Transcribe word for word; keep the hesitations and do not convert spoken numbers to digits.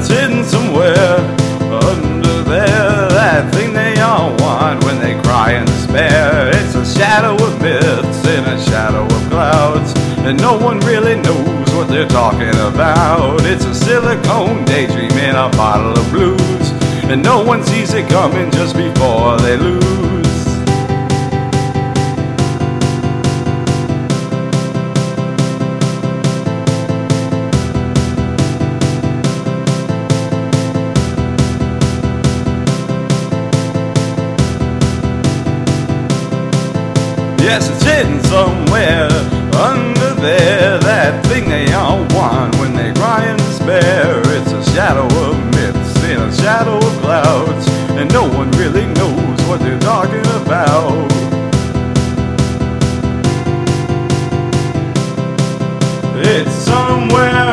it's hidden somewhere under there, that thing they all want when they cry in despair. It's a shadow of myths in a shadow of clouds, and no one really knows what they're talking about. It's a silicone daydream in a bottle of blues, and no one sees it coming just before they lose. Yes, it's hidden somewhere under there, that thing they all want when they cry in despair. It's a shadow of myths in a shadow of clouds, and no one really knows what they're talking about. It's somewhere